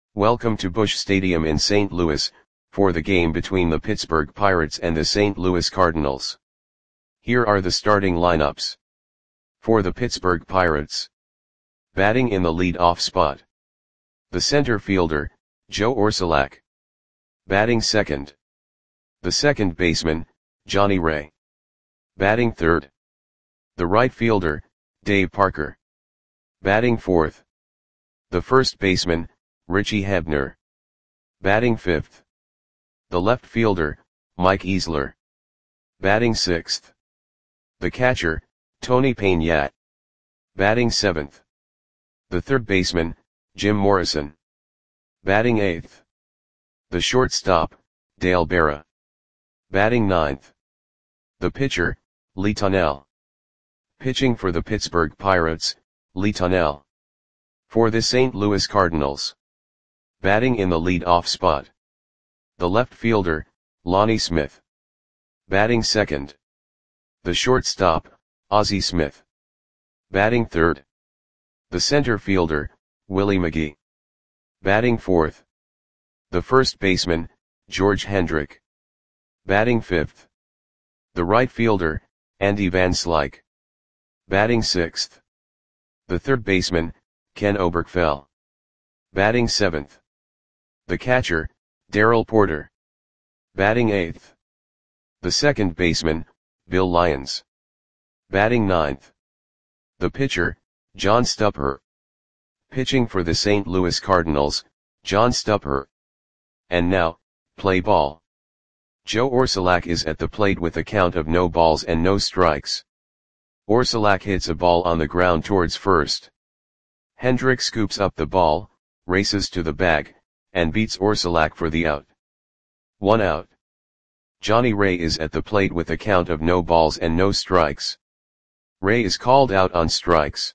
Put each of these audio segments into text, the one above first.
Welcome to Busch Stadium in St. Louis, for the game between the Pittsburgh Pirates and the St. Louis Cardinals. Here are the starting lineups. For the Pittsburgh Pirates. Batting in the lead-off spot. The center fielder, Joe Orsulak. Batting second. The second baseman, Johnny Ray. Batting third. The right fielder, Dave Parker. Batting fourth. The first baseman, Richie Hebner. Batting fifth. The left fielder, Mike Easler. Batting sixth. The catcher, Tony Peña. Batting seventh. The third baseman, Jim Morrison. Batting eighth. The shortstop, Dale Berra. Batting ninth. The pitcher, Lee Tunnell. Pitching for the Pittsburgh Pirates, Lee Tunnell. For the St. Louis Cardinals. Batting in the lead-off spot. The left fielder, Lonnie Smith. Batting second. The shortstop, Ozzie Smith. Batting third. The center fielder, Willie McGee. Batting fourth. The first baseman, George Hendrick. Batting fifth. The right fielder, Andy Van Slyke. Batting sixth. The third baseman, Ken Oberkfell. Batting seventh. The catcher, Darrell Porter. Batting eighth. The second baseman, Bill Lyons. Batting ninth. The pitcher, John Stupper. Pitching for the St. Louis Cardinals, John Stupper. And now, play ball. Joe Orsulak is at the plate with a count of no balls and no strikes. Orsulak hits a ball on the ground towards first. Hendrick scoops up the ball, races to the bag, and beats Orsulak for the out. 1 out. Johnny Ray is at the plate with a count of no balls and no strikes. Ray is called out on strikes.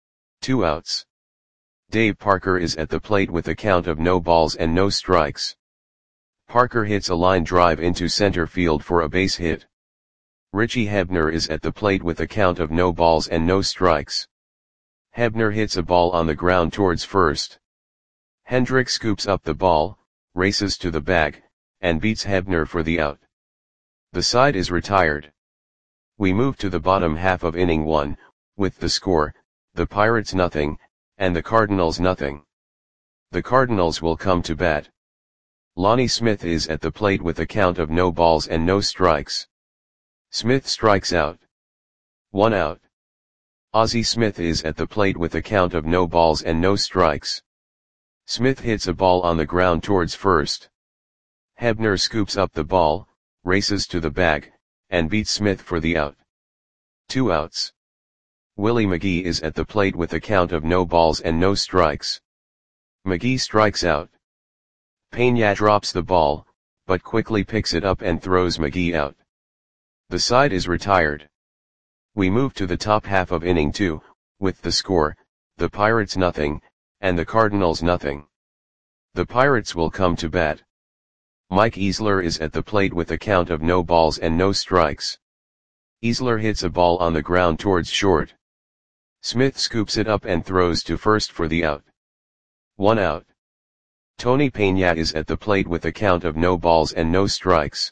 2 outs. Dave Parker is at the plate with a count of no balls and no strikes. Parker hits a line drive into center field for a base hit. Richie Hebner is at the plate with a count of no balls and no strikes. Hebner hits a ball on the ground towards first. Hendrick scoops up the ball, races to the bag, and beats Hebner for the out. The side is retired. We move to the bottom half of inning 1, with the score, the Pirates nothing, and the Cardinals nothing. The Cardinals will come to bat. Lonnie Smith is at the plate with a count of no balls and no strikes. Smith strikes out. 1 out. Ozzie Smith is at the plate with a count of no balls and no strikes. Smith hits a ball on the ground towards first. Hebner scoops up the ball, races to the bag, and beats Smith for the out. 2 outs. Willie McGee is at the plate with a count of no balls and no strikes. McGee strikes out. Peña drops the ball, but quickly picks it up and throws McGee out. The side is retired. We move to the top half of inning 2, with the score, the Pirates nothing, and the Cardinals nothing. The Pirates will come to bat. Mike Easler is at the plate with a count of no balls and no strikes. Easler hits a ball on the ground towards short. Smith scoops it up and throws to first for the out. 1 out. Tony Peña is at the plate with a count of no balls and no strikes.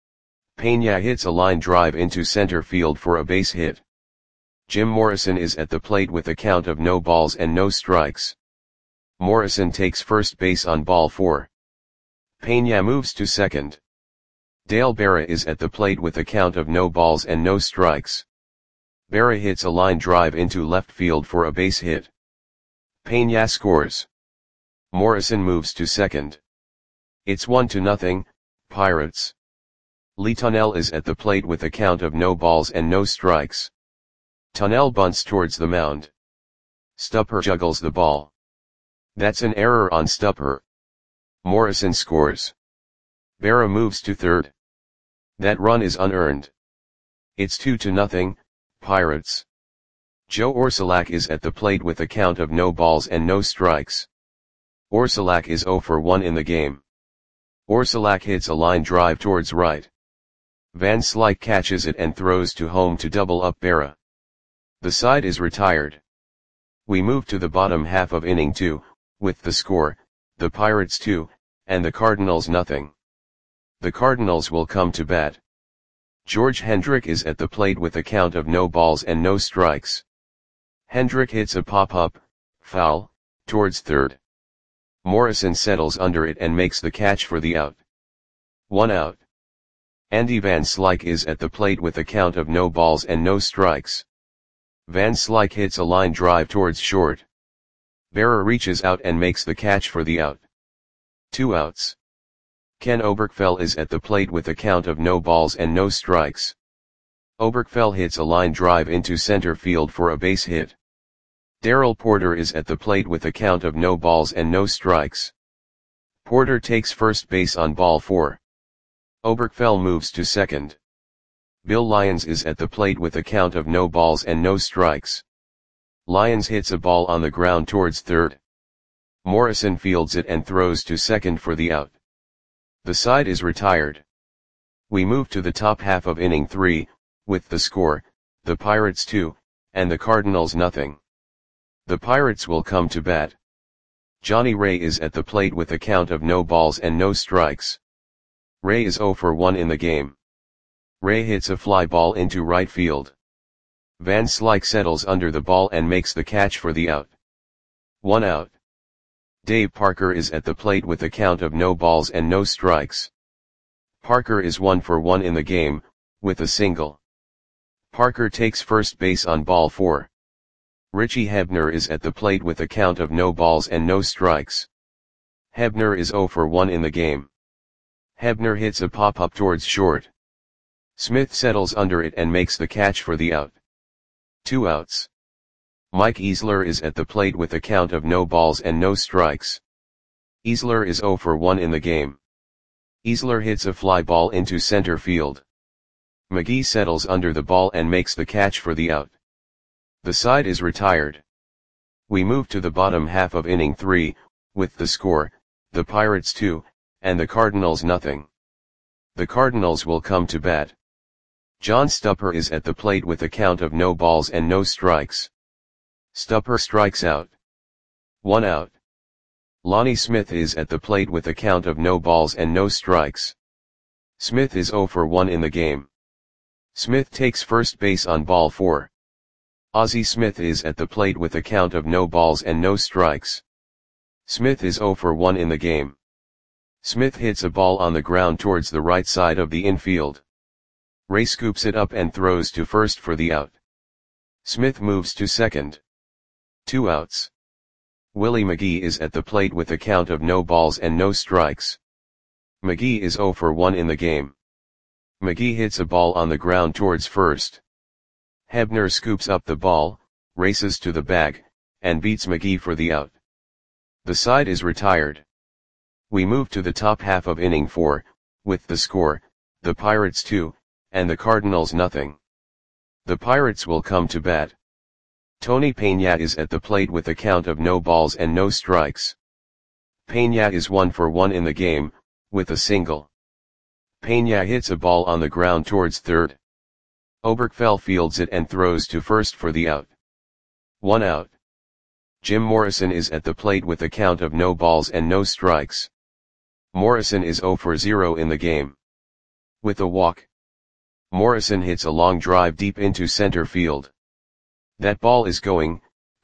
Peña hits a line drive into center field for a base hit. Jim Morrison is at the plate with a count of no balls and no strikes. Morrison takes first base on ball 4. Peña moves to second. Dale Berra is at the plate with a count of no balls and no strikes. Berra hits a line drive into left field for a base hit. Peña scores. Morrison moves to second. It's 1-0, Pirates. Lee Tunnell is at the plate with a count of no balls and no strikes. Tunnell bunts towards the mound. Stupper juggles the ball. That's an error on Stupper. Morrison scores. Berra moves to third. That run is unearned. It's 2-0, Pirates. Joe Orsulak is at the plate with a count of no balls and no strikes. Orsulak is 0 for 1 in the game. Orsulak hits a line drive towards right. Van Slyke catches it and throws to home to double up Berra. The side is retired. We move to the bottom half of inning 2, with the score, the Pirates 2, and the Cardinals nothing. The Cardinals will come to bat. George Hendrick is at the plate with a count of no balls and no strikes. Hendrick hits a pop-up, foul, towards third. Morrison settles under it and makes the catch for the out. 1 out. Andy Van Slyke is at the plate with a count of no balls and no strikes. Van Slyke hits a line drive towards short. Berra reaches out and makes the catch for the out. 2 outs. Ken Oberkfell is at the plate with a count of no balls and no strikes. Oberkfell hits a line drive into center field for a base hit. Darrell Porter is at the plate with a count of no balls and no strikes. Porter takes first base on ball 4. Oberkfell moves to second. Bill Lyons is at the plate with a count of no balls and no strikes. Lyons hits a ball on the ground towards third. Morrison fields it and throws to second for the out. The side is retired. We move to the top half of inning 3, with the score, the Pirates 2, and the Cardinals nothing. The Pirates will come to bat. Johnny Ray is at the plate with a count of no balls and no strikes. Ray is 0 for 1 in the game. Ray hits a fly ball into right field. Van Slyke settles under the ball and makes the catch for the out. 1 out. Dave Parker is at the plate with a count of no balls and no strikes. Parker is 1 for 1 in the game, with a single. Parker takes first base on ball 4. Richie Hebner is at the plate with a count of no balls and no strikes. Hebner is 0 for 1 in the game. Hebner hits a pop-up towards short. Smith settles under it and makes the catch for the out. 2 outs. Mike Easler is at the plate with a count of no balls and no strikes. Easler is 0 for 1 in the game. Easler hits a fly ball into center field. McGee settles under the ball and makes the catch for the out. The side is retired. We move to the bottom half of inning 3, with the score, the Pirates 2, and the Cardinals nothing. The Cardinals will come to bat. John Stupper is at the plate with a count of no balls and no strikes. Stupper strikes out. 1 out. Lonnie Smith is at the plate with a count of no balls and no strikes. Smith is 0 for 1 in the game. Smith takes first base on ball 4. Ozzie Smith is at the plate with a count of no balls and no strikes. Smith is 0 for 1 in the game. Smith hits a ball on the ground towards the right side of the infield. Ray scoops it up and throws to first for the out. Smith moves to second. 2 outs. Willie McGee is at the plate with a count of no balls and no strikes. McGee is 0 for 1 in the game. McGee hits a ball on the ground towards first. Hebner scoops up the ball, races to the bag, and beats McGee for the out. The side is retired. We move to the top half of inning 4, with the score, the Pirates 2, and the Cardinals nothing. The Pirates will come to bat. Tony Peña is at the plate with a count of no balls and no strikes. Peña is 1 for 1 in the game, with a single. Peña hits a ball on the ground towards third. Oberkfell fields it and throws to first for the out. 1 out. Jim Morrison is at the plate with a count of no balls and no strikes. Morrison is 0 for 0 in the game. With a walk. Morrison hits a long drive deep into center field. That ball is gone.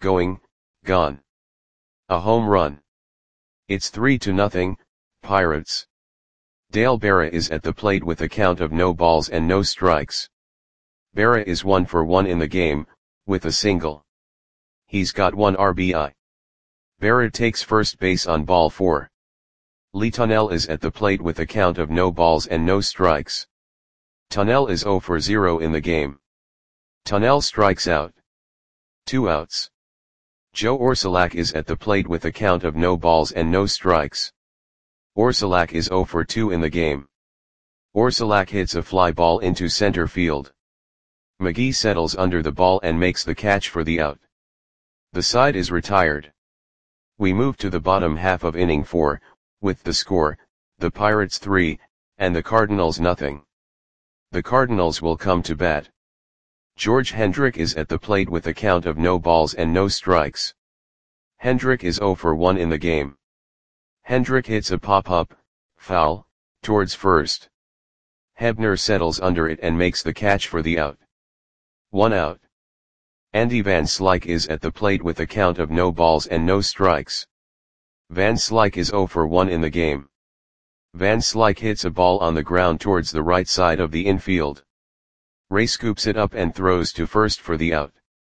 A home run. It's 3-0, Pirates. Dale Berra is at the plate with a count of no balls and no strikes. Berra is 1 for 1 in the game, with a single. He's got 1 RBI. Berra takes first base on ball 4. Lee Tunnell is at the plate with a count of no balls and no strikes. Tunnell is 0 for 0 in the game. Tunnell strikes out. 2 outs. Joe Orsulak is at the plate with a count of no balls and no strikes. Orsulak is 0 for 2 in the game. Orsulak hits a fly ball into center field. McGee settles under the ball and makes the catch for the out. The side is retired. We move to the bottom half of inning 4, with the score, the Pirates 3, and the Cardinals nothing. The Cardinals will come to bat. George Hendrick is at the plate with a count of no balls and no strikes. Hendrick is 0 for 1 in the game. Hendrick hits a pop-up, foul, towards first. Hebner settles under it and makes the catch for the out. 1 out. Andy Van Slyke is at the plate with a count of no balls and no strikes. Van Slyke is 0 for 1 in the game. Van Slyke hits a ball on the ground towards the right side of the infield. Ray scoops it up and throws to first for the out.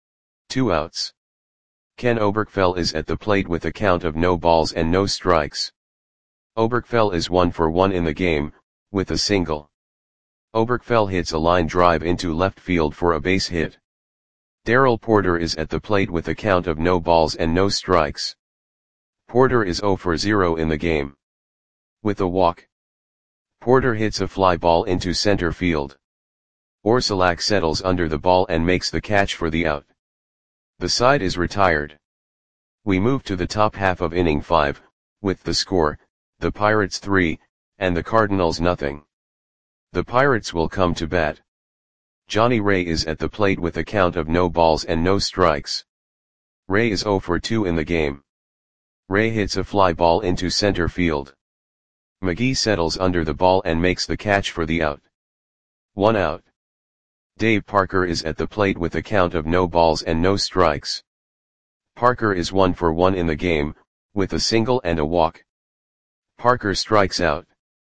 2 outs. Ken Oberkfell is at the plate with a count of no balls and no strikes. Oberkfell is 1 for 1 in the game, with a single. Oberkfell hits a line drive into left field for a base hit. Darrell Porter is at the plate with a count of no balls and no strikes. Porter is 0 for 0 in the game. With a walk. Porter hits a fly ball into center field. Orsulak settles under the ball and makes the catch for the out. The side is retired. We move to the top half of inning 5, with the score, the Pirates 3, and the Cardinals nothing. The Pirates will come to bat. Johnny Ray is at the plate with a count of no balls and no strikes. Ray is 0 for 2 in the game. Ray hits a fly ball into center field. McGee settles under the ball and makes the catch for the out. 1 out. Dave Parker is at the plate with a count of no balls and no strikes. Parker is 1 for 1 in the game, with a single and a walk. Parker strikes out.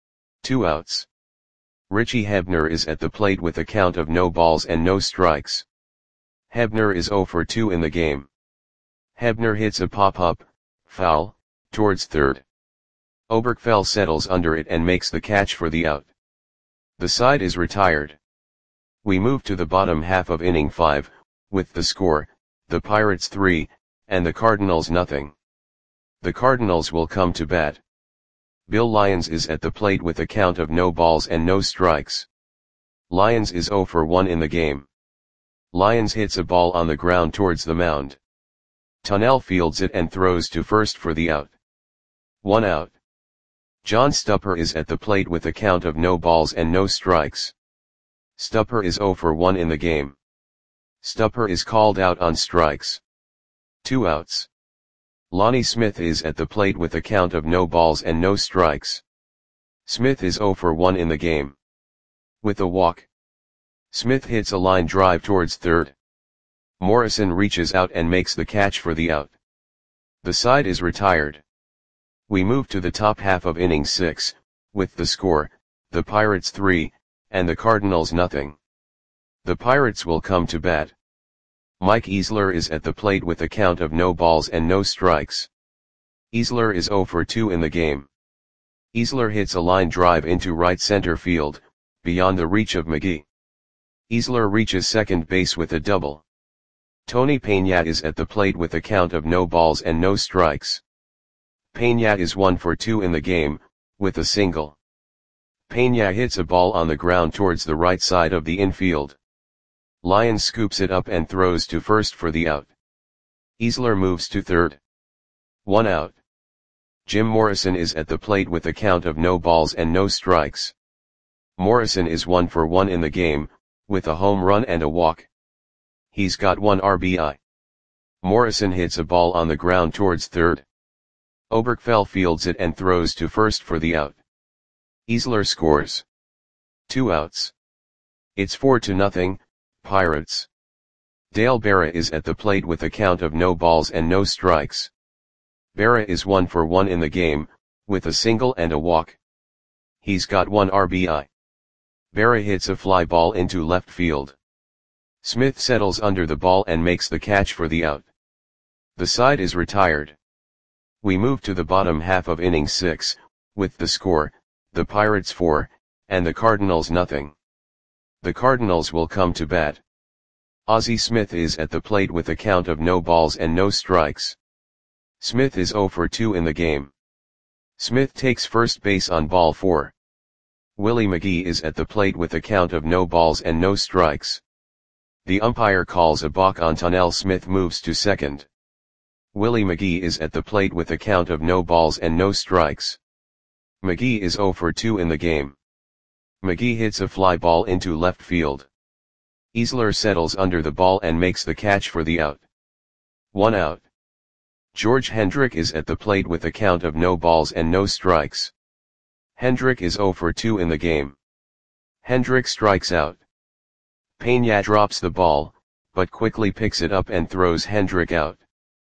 2 outs. Richie Hebner is at the plate with a count of no balls and no strikes. Hebner is 0 for 2 in the game. Hebner hits a pop-up, foul, towards third. Oberkfell settles under it and makes the catch for the out. The side is retired. We move to the bottom half of inning 5, with the score, the Pirates 3, and the Cardinals nothing. The Cardinals will come to bat. Bill Lyons is at the plate with a count of no balls and no strikes. Lyons is 0 for 1 in the game. Lyons hits a ball on the ground towards the mound. Tunnell fields it and throws to first for the out. 1 out. John Stupper is at the plate with a count of no balls and no strikes. Stupper is 0 for 1 in the game. Stupper is called out on strikes. 2 outs. Lonnie Smith is at the plate with a count of no balls and no strikes. Smith is 0 for 1 in the game. With a walk. Smith hits a line drive towards third. Morrison reaches out and makes the catch for the out. The side is retired. We move to the top half of inning 6, with the score, the Pirates 3, and the Cardinals nothing. The Pirates will come to bat. Mike Easler is at the plate with a count of no balls and no strikes. Easler is 0 for 2 in the game. Easler hits a line drive into right center field, beyond the reach of McGee. Easler reaches second base with a double. Tony Peña is at the plate with a count of no balls and no strikes. Peña is 1 for 2 in the game, with a single. Peña hits a ball on the ground towards the right side of the infield. Lyons scoops it up and throws to first for the out. Easler moves to third. 1 out. Jim Morrison is at the plate with a count of no balls and no strikes. Morrison is 1 for 1 in the game, with a home run and a walk. He's got 1 RBI. Morrison hits a ball on the ground towards third. Oberkfell fields it and throws to first for the out. Easler scores. 2 outs. It's 4-0, Pirates. Dale Berra is at the plate with a count of no balls and no strikes. Berra is 1 for 1 in the game, with a single and a walk. He's got 1 RBI. Berra hits a fly ball into left field. Smith settles under the ball and makes the catch for the out. The side is retired. We move to the bottom half of inning 6, with the score, the Pirates 4, and the Cardinals nothing. The Cardinals will come to bat. Ozzie Smith is at the plate with a count of no balls and no strikes. Smith is 0 for 2 in the game. Smith takes first base on ball 4. Willie McGee is at the plate with a count of no balls and no strikes. The umpire calls a balk on Tunnell. Smith moves to second. Willie McGee is at the plate with a count of no balls and no strikes. McGee is 0 for 2 in the game. McGee hits a fly ball into left field. Easler settles under the ball and makes the catch for the out. 1 out. George Hendrick is at the plate with a count of no balls and no strikes. Hendrick is 0 for 2 in the game. Hendrick strikes out. Peña drops the ball, but quickly picks it up and throws Hendrick out.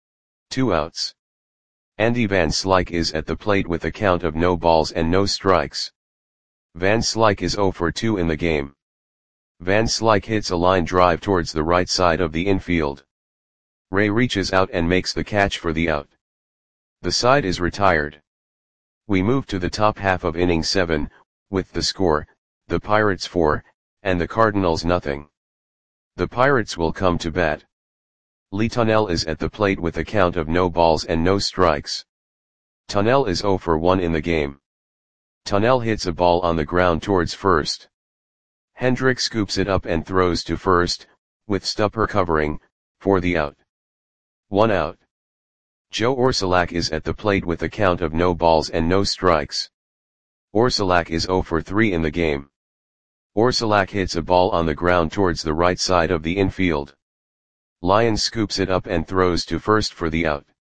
2 outs. Andy Van Slyke is at the plate with a count of no balls and no strikes. Van Slyke is 0 for 2 in the game. Van Slyke hits a line drive towards the right side of the infield. Ray reaches out and makes the catch for the out. The side is retired. We move to the top half of inning 7, with the score, the Pirates 4, and the Cardinals nothing. The Pirates will come to bat. Lee Tunnell is at the plate with a count of no balls and no strikes. Tunnell is 0 for 1 in the game. Tunnell hits a ball on the ground towards first. Hendrick scoops it up and throws to first, with Stupper covering, for the out. 1 out. Joe Orsulak is at the plate with a count of no balls and no strikes. Orsulak is 0 for 3 in the game. Orsulak hits a ball on the ground towards the right side of the infield. Lyons scoops it up and throws to first for the out.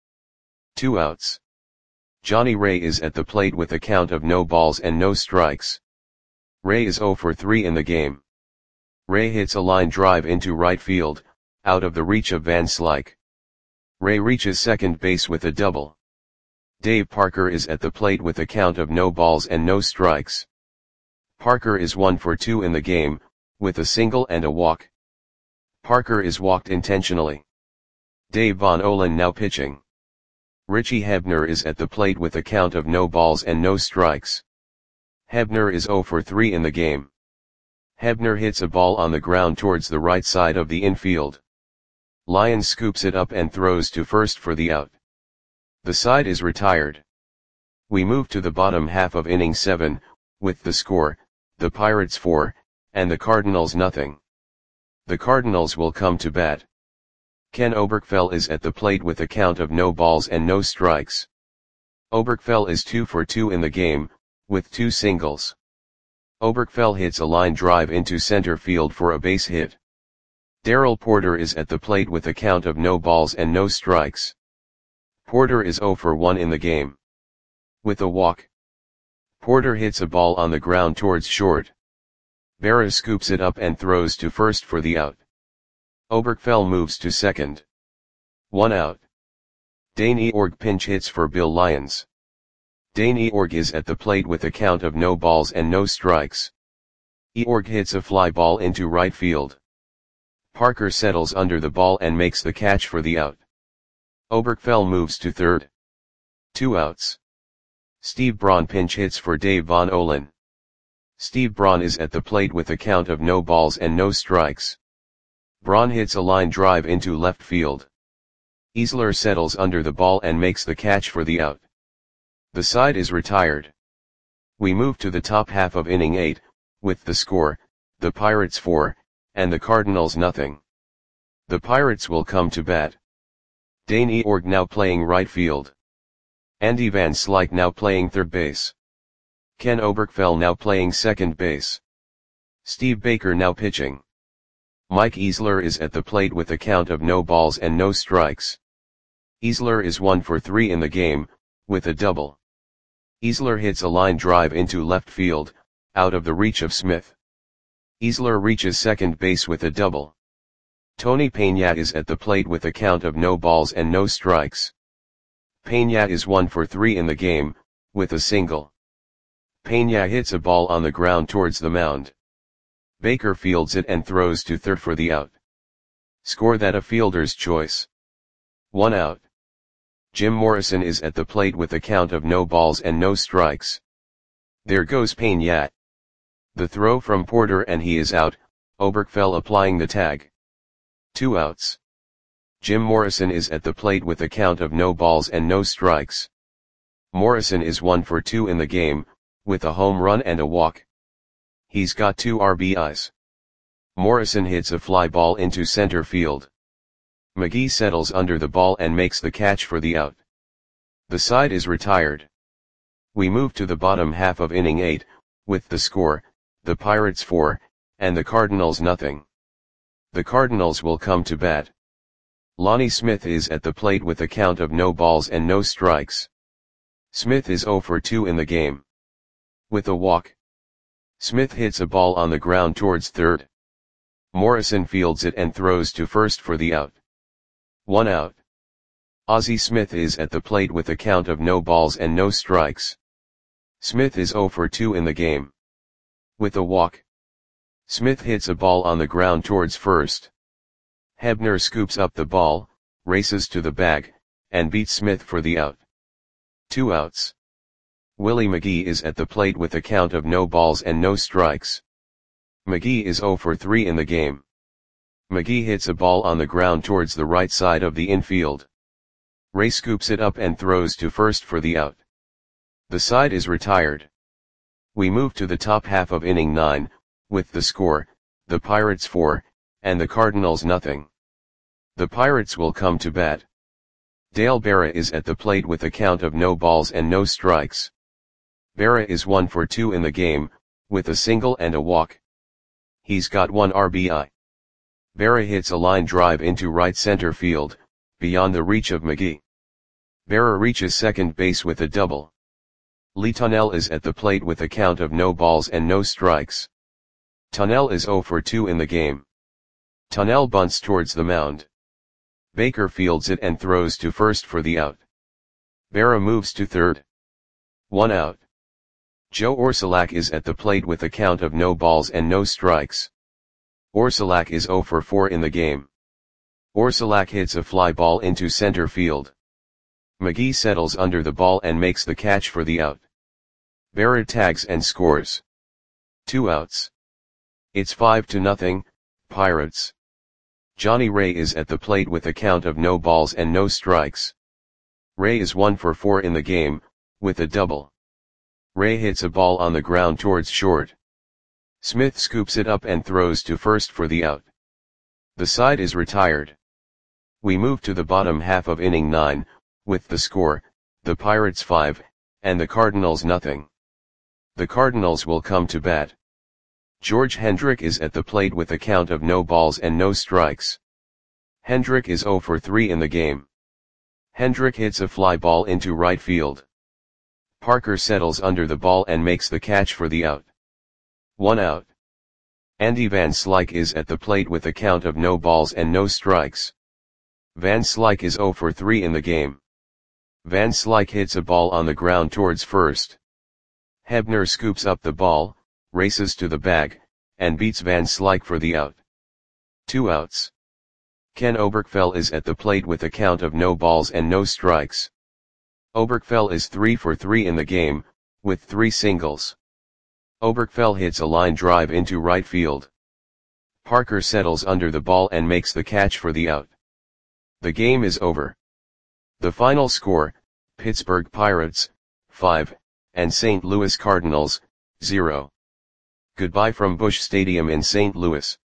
2 outs. Johnny Ray is at the plate with a count of no balls and no strikes. Ray is 0 for 3 in the game. Ray hits a line drive into right field, out of the reach of Van Slyke. Ray reaches second base with a double. Dave Parker is at the plate with a count of no balls and no strikes. Parker is 1 for 2 in the game, with a single and a walk. Parker is walked intentionally. Dave Von Olen now pitching. Richie Hebner is at the plate with a count of no balls and no strikes. Hebner is 0 for 3 in the game. Hebner hits a ball on the ground towards the right side of the infield. Lyons scoops it up and throws to first for the out. The side is retired. We move to the bottom half of inning 7, with the score, the Pirates 4, and the Cardinals nothing. The Cardinals will come to bat. Ken Oberkfell is at the plate with a count of no balls and no strikes. Oberkfell is 2 for 2 in the game, with 2 singles. Oberkfell hits a line drive into center field for a base hit. Darrell Porter is at the plate with a count of no balls and no strikes. Porter is 0 for 1 in the game. With a walk. Porter hits a ball on the ground towards short. Berra scoops it up and throws to first for the out. Oberkfell moves to second. 1 out. Dane Eorg pinch hits for Bill Lyons. Dane Eorg is at the plate with a count of no balls and no strikes. Eorg hits a fly ball into right field. Parker settles under the ball and makes the catch for the out. Oberkfell moves to third. 2 outs. Steve Braun pinch hits for Dave Von Olen. Steve Braun is at the plate with a count of no balls and no strikes. Braun hits a line drive into left field. Easler settles under the ball and makes the catch for the out. The side is retired. We move to the top half of inning 8, with the score, the Pirates 4, and the Cardinals nothing. The Pirates will come to bat. Dane Eorg now playing right field. Andy Van Slyke now playing third base. Ken Oberkfell now playing second base. Steve Baker now pitching. Mike Easler is at the plate with a count of no balls and no strikes. Easler is 1 for 3 in the game, with a double. Easler hits a line drive into left field, out of the reach of Smith. Easler reaches second base with a double. Tony Peña is at the plate with a count of no balls and no strikes. Peña is 1 for 3 in the game, with a single. Peña hits a ball on the ground towards the mound. Baker fields it and throws to third for the out. Score that a fielder's choice. 1 out. Jim Morrison is at the plate with a count of no balls and no strikes. There goes Peña. The throw from Porter and he is out, Oberkfell applying the tag. 2 outs. Jim Morrison is at the plate with a count of no balls and no strikes. Morrison is 1 for 2 in the game, with a home run and a walk. He's got 2 RBIs. Morrison hits a fly ball into center field. McGee settles under the ball and makes the catch for the out. The side is retired. We move to the bottom half of inning 8, with the score, the Pirates 4, and the Cardinals nothing. The Cardinals will come to bat. Lonnie Smith is at the plate with a count of no balls and no strikes. Smith is 0 for 2 in the game. With a walk, Smith hits a ball on the ground towards third. Morrison fields it and throws to first for the out. 1 out. Ozzie Smith is at the plate with a count of no balls and no strikes. Smith is 0 for 2 in the game. With a walk, Smith hits a ball on the ground towards first. Hebner scoops up the ball, races to the bag, and beats Smith for the out. 2 outs. Willie McGee is at the plate with a count of no balls and no strikes. McGee is 0 for 3 in the game. McGee hits a ball on the ground towards the right side of the infield. Ray scoops it up and throws to first for the out. The side is retired. We move to the top half of inning 9, with the score, the Pirates 4, and the Cardinals nothing. The Pirates will come to bat. Dale Berra is at the plate with a count of no balls and no strikes. Berra is 1 for 2 in the game, with a single and a walk. He's got 1 RBI. Berra hits a line drive into right center field, beyond the reach of McGee. Berra reaches second base with a double. Lee Tunnell is at the plate with a count of no balls and no strikes. Tunnell is 0 for 2 in the game. Tunnell bunts towards the mound. Baker fields it and throws to first for the out. Berra moves to third. 1 out. Joe Orsulak is at the plate with a count of no balls and no strikes. Orsulak is 0 for 4 in the game. Orsulak hits a fly ball into center field. McGee settles under the ball and makes the catch for the out. Berra tags and scores. 2 outs. It's 5-0, Pirates. Johnny Ray is at the plate with a count of no balls and no strikes. Ray is 1 for 4 in the game, with a double. Ray hits a ball on the ground towards short. Smith scoops it up and throws to first for the out. The side is retired. We move to the bottom half of inning 9, with the score, the Pirates 5, and the Cardinals nothing. The Cardinals will come to bat. George Hendrick is at the plate with a count of no balls and no strikes. Hendrick is 0 for 3 in the game. Hendrick hits a fly ball into right field. Parker settles under the ball and makes the catch for the out. 1 out. Andy Van Slyke is at the plate with a count of no balls and no strikes. Van Slyke is 0 for 3 in the game. Van Slyke hits a ball on the ground towards first. Hebner scoops up the ball, races to the bag, and beats Van Slyke for the out. 2 outs. Ken Oberkfell is at the plate with a count of no balls and no strikes. Oberkfell is 3 for 3 in the game, with 3 singles. Oberkfell hits a line drive into right field. Parker settles under the ball and makes the catch for the out. The game is over. The final score, Pittsburgh Pirates, 5, and St. Louis Cardinals, 0. Goodbye from Busch Stadium in St. Louis.